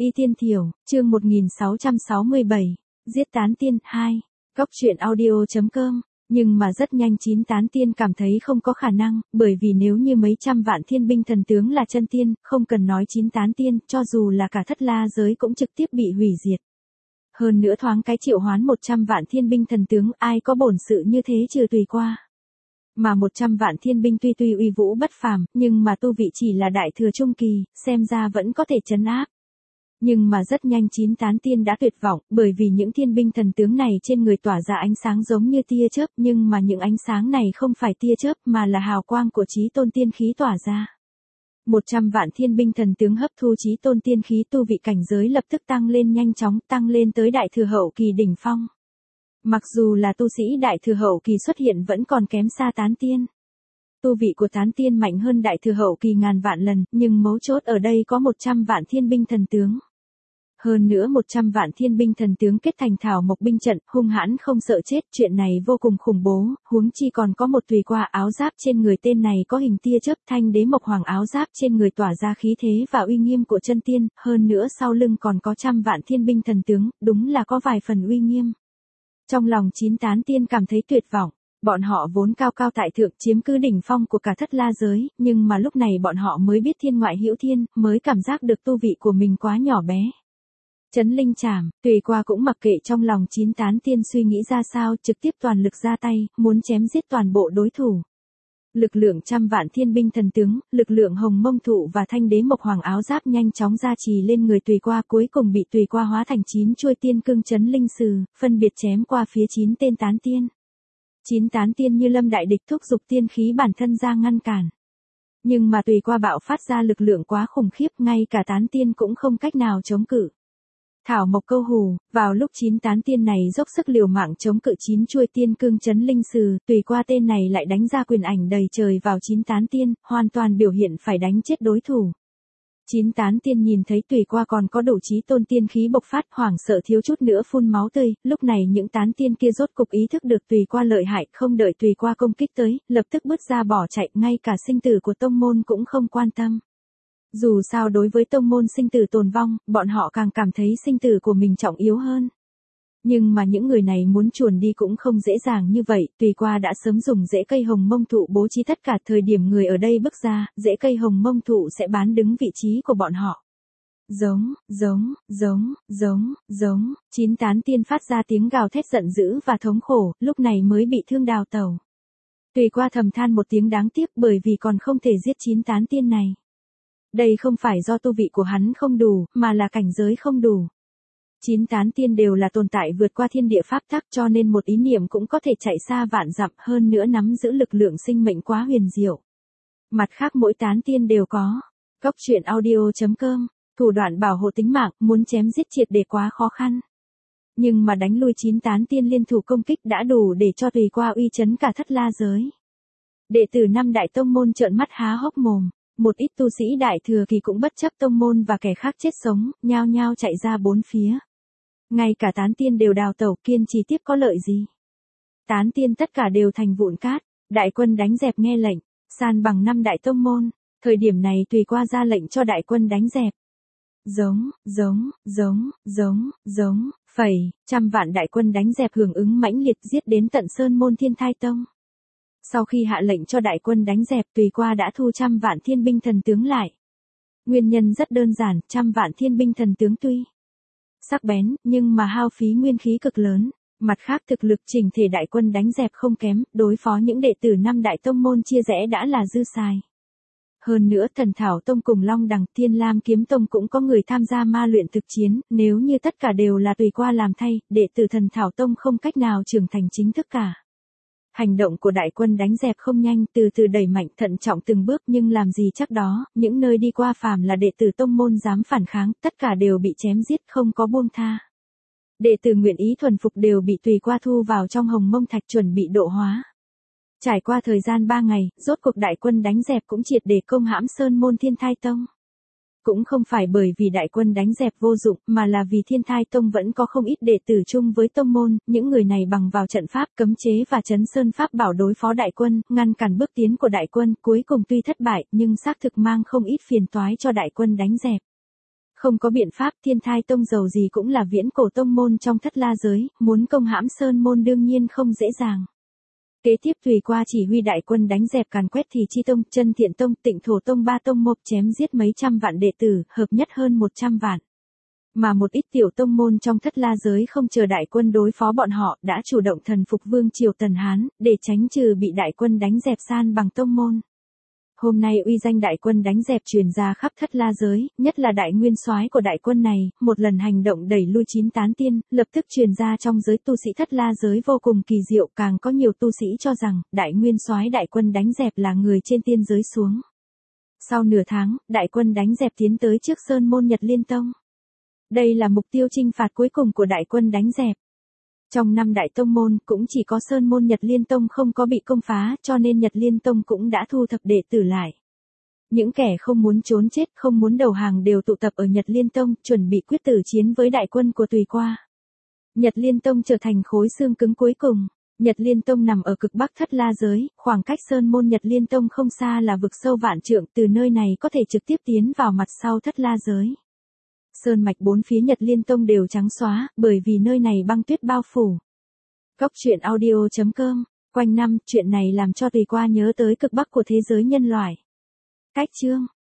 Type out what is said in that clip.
Y Tiên Thiểu, chương 1667, Giết Tán Tiên 2, Góc truyện audio.com. Nhưng mà rất nhanh Chín Tán Tiên cảm thấy không có khả năng, bởi vì nếu như mấy trăm vạn thiên binh thần tướng là chân tiên, không cần nói Chín Tán Tiên, cho dù là cả Thất La giới cũng trực tiếp bị hủy diệt. Hơn nữa thoáng cái triệu hoán 100 vạn thiên binh thần tướng, ai có bổn sự như thế trừ Tùy Qua. Mà 100 vạn thiên binh tuy uy vũ bất phàm, nhưng mà tu vị chỉ là đại thừa trung kỳ, xem ra vẫn có thể trấn áp. Nhưng mà rất nhanh Chín Tán Tiên đã tuyệt vọng, bởi vì những thiên binh thần tướng này trên người tỏa ra ánh sáng giống như tia chớp, nhưng mà những ánh sáng này không phải tia chớp mà là hào quang của chí tôn tiên khí tỏa ra. 100 vạn thiên binh thần tướng hấp thu chí tôn tiên khí, tu vị cảnh giới lập tức tăng lên nhanh chóng, tăng lên tới đại thừa hậu kỳ đỉnh phong. Mặc dù là tu sĩ đại thừa hậu kỳ xuất hiện vẫn còn kém xa Tán Tiên. Tu vị của Tán Tiên mạnh hơn đại thừa hậu kỳ ngàn vạn lần, nhưng mấu chốt ở đây có 100 vạn thiên binh thần tướng. Hơn nữa 100 vạn thiên binh thần tướng kết thành thảo mộc binh trận, hung hãn không sợ chết, chuyện này vô cùng khủng bố, huống chi còn có một Tùy Qua áo giáp trên người tên này có hình tia chớp, Thanh Đế Mộc Hoàng áo giáp trên người tỏa ra khí thế và uy nghiêm của chân tiên, hơn nữa sau lưng còn có trăm vạn thiên binh thần tướng, đúng là có vài phần uy nghiêm. Trong lòng Chín Tán Tiên cảm thấy tuyệt vọng. Bọn họ vốn cao cao tại thượng chiếm cứ đỉnh phong của cả Thất La giới, nhưng mà lúc này bọn họ mới biết thiên ngoại hữu thiên, mới cảm giác được tu vị của mình quá nhỏ bé. Chấn linh trảm, Tùy Qua cũng mặc kệ trong lòng Chín Tán Tiên suy nghĩ ra sao, trực tiếp toàn lực ra tay, muốn chém giết toàn bộ đối thủ. Lực lượng trăm vạn thiên binh thần tướng, lực lượng Hồng Mông Thụ và Thanh Đế Mộc Hoàng áo giáp nhanh chóng ra trì lên người Tùy Qua, cuối cùng bị Tùy Qua hóa thành 9 chuôi tiên cương chấn linh sừ, phân biệt chém qua phía 9 tên Tán Tiên. 9 Tán Tiên như lâm đại địch thúc giục tiên khí bản thân ra ngăn cản. Nhưng mà Tùy Qua bạo phát ra lực lượng quá khủng khiếp, ngay cả Tán Tiên cũng không cách nào chống cự. Thảo mộc câu hù, vào lúc 9 Tán Tiên này dốc sức liều mạng chống cự 9 chuôi tiên cương chấn linh sừ, Tùy Qua tên này lại đánh ra quyền ảnh đầy trời vào 9 Tán Tiên, hoàn toàn biểu hiện phải đánh chết đối thủ. 9 Tán Tiên nhìn thấy Tùy Qua còn có đủ chí tôn tiên khí bộc phát, hoảng sợ thiếu chút nữa phun máu tươi, lúc này những Tán Tiên kia rốt cục ý thức được Tùy Qua lợi hại, không đợi Tùy Qua công kích tới, lập tức bước ra bỏ chạy, ngay cả sinh tử của tông môn cũng không quan tâm. Dù sao đối với tông môn sinh tử tồn vong, bọn họ càng cảm thấy sinh tử của mình trọng yếu hơn. Nhưng mà những người này muốn chuồn đi cũng không dễ dàng như vậy, Tùy Qua đã sớm dùng rễ cây Hồng Mông Thụ bố trí tất cả thời điểm người ở đây bước ra, rễ cây Hồng Mông Thụ sẽ bán đứng vị trí của bọn họ. Giống, 9 Tán Tiên phát ra tiếng gào thét giận dữ và thống khổ, lúc này mới bị thương đào tẩu. Tùy Qua thầm than một tiếng đáng tiếc bởi vì còn không thể giết 9 Tán Tiên này. Đây không phải do tu vị của hắn không đủ, mà là cảnh giới không đủ. 9 Tán Tiên đều là tồn tại vượt qua thiên địa pháp tắc, cho nên một ý niệm cũng có thể chạy xa vạn dặm, hơn nữa nắm giữ lực lượng sinh mệnh quá huyền diệu. Mặt khác mỗi Tán Tiên đều có. Góc truyện audio.com, thủ đoạn bảo hộ tính mạng, muốn chém giết triệt để quá khó khăn. Nhưng mà đánh lui 9 Tán Tiên liên thủ công kích đã đủ để cho Tùy Qua uy chấn cả Thất La giới. Đệ tử 5 đại tông môn trợn mắt há hốc mồm. Một ít tu sĩ đại thừa kỳ cũng bất chấp tông môn và kẻ khác chết sống, nhao nhao chạy ra bốn phía. Ngay cả Tán Tiên đều đào tẩu, kiên trì tiếp có lợi gì. Tán Tiên tất cả đều thành vụn cát, đại quân đánh dẹp nghe lệnh, san bằng 5 đại tông môn, thời điểm này Tùy Qua ra lệnh cho đại quân đánh dẹp. Phẩy, trăm vạn đại quân đánh dẹp hưởng ứng mãnh liệt giết đến tận Sơn Môn Thiên Thai Tông. Sau khi hạ lệnh cho đại quân đánh dẹp, Tùy Qua đã thu trăm vạn thiên binh thần tướng lại. Nguyên nhân rất đơn giản, trăm vạn thiên binh thần tướng tuy sắc bén, nhưng mà hao phí nguyên khí cực lớn. Mặt khác thực lực chỉnh thể đại quân đánh dẹp không kém, đối phó những đệ tử 5 đại tông môn chia rẽ đã là dư xài. Hơn nữa Thần Thảo Tông cùng Long Đằng Thiên Lam Kiếm Tông cũng có người tham gia ma luyện thực chiến, nếu như tất cả đều là Tùy Qua làm thay, đệ tử Thần Thảo Tông không cách nào trưởng thành chính thức cả. Hành động của đại quân đánh dẹp không nhanh, từ từ đẩy mạnh thận trọng từng bước, nhưng làm gì chắc đó, những nơi đi qua phàm là đệ tử tông môn dám phản kháng, tất cả đều bị chém giết không có buông tha. Đệ tử nguyện ý thuần phục đều bị Tùy Qua thu vào trong Hồng Mông Thạch chuẩn bị độ hóa. Trải qua thời gian 3 ngày, rốt cuộc đại quân đánh dẹp cũng triệt để công hãm Sơn Môn Thiên Thai Tông. Cũng không phải bởi vì đại quân đánh dẹp vô dụng, mà là vì Thiên Thai Tông vẫn có không ít đệ tử chung với tông môn, những người này bằng vào trận pháp cấm chế và trấn sơn pháp bảo đối phó đại quân, ngăn cản bước tiến của đại quân, cuối cùng tuy thất bại, nhưng xác thực mang không ít phiền toái cho đại quân đánh dẹp. Không có biện pháp, Thiên Thai Tông dầu gì cũng là viễn cổ tông môn trong Thất La giới, muốn công hãm Sơn môn đương nhiên không dễ dàng. Kế tiếp tùy qua chỉ huy đại quân đánh dẹp càn quét Thì Chi Tông, Chân Thiện Tông, Tịnh Thổ Tông ba tông mộc chém giết mấy trăm vạn đệ tử, hợp nhất hơn 100 vạn. Mà một ít tiểu tông môn trong Thất La giới không chờ đại quân đối phó bọn họ, đã chủ động thần phục vương triều Tần Hán, để tránh trừ bị đại quân đánh dẹp san bằng tông môn. Hôm nay uy danh đại quân đánh dẹp truyền ra khắp Thất La giới, nhất là đại nguyên soái của đại quân này, một lần hành động đẩy lui 9 tán tiên, lập tức truyền ra trong giới tu sĩ Thất La giới vô cùng kỳ diệu, càng có nhiều tu sĩ cho rằng, đại nguyên soái đại quân đánh dẹp là người trên tiên giới xuống. Sau nửa tháng, đại quân đánh dẹp tiến tới trước sơn môn Nhật Liên Tông. Đây là mục tiêu chinh phạt cuối cùng của đại quân đánh dẹp. Trong 5 đại tông môn, cũng chỉ có Sơn môn Nhật Liên Tông không có bị công phá, cho nên Nhật Liên Tông cũng đã thu thập đệ tử lại. Những kẻ không muốn trốn chết, không muốn đầu hàng đều tụ tập ở Nhật Liên Tông, chuẩn bị quyết tử chiến với đại quân của Tùy Qua. Nhật Liên Tông trở thành khối xương cứng cuối cùng. Nhật Liên Tông nằm ở cực bắc Thất La giới, khoảng cách Sơn môn Nhật Liên Tông không xa là vực sâu vạn trượng, từ nơi này có thể trực tiếp tiến vào mặt sau Thất La giới. Sơn mạch bốn phía Nhật Liên Tông đều trắng xóa, bởi vì nơi này băng tuyết bao phủ. Cốc truyện audio.com, quanh năm, chuyện này làm cho Tùy Qua nhớ tới cực bắc của thế giới nhân loại. Cách chương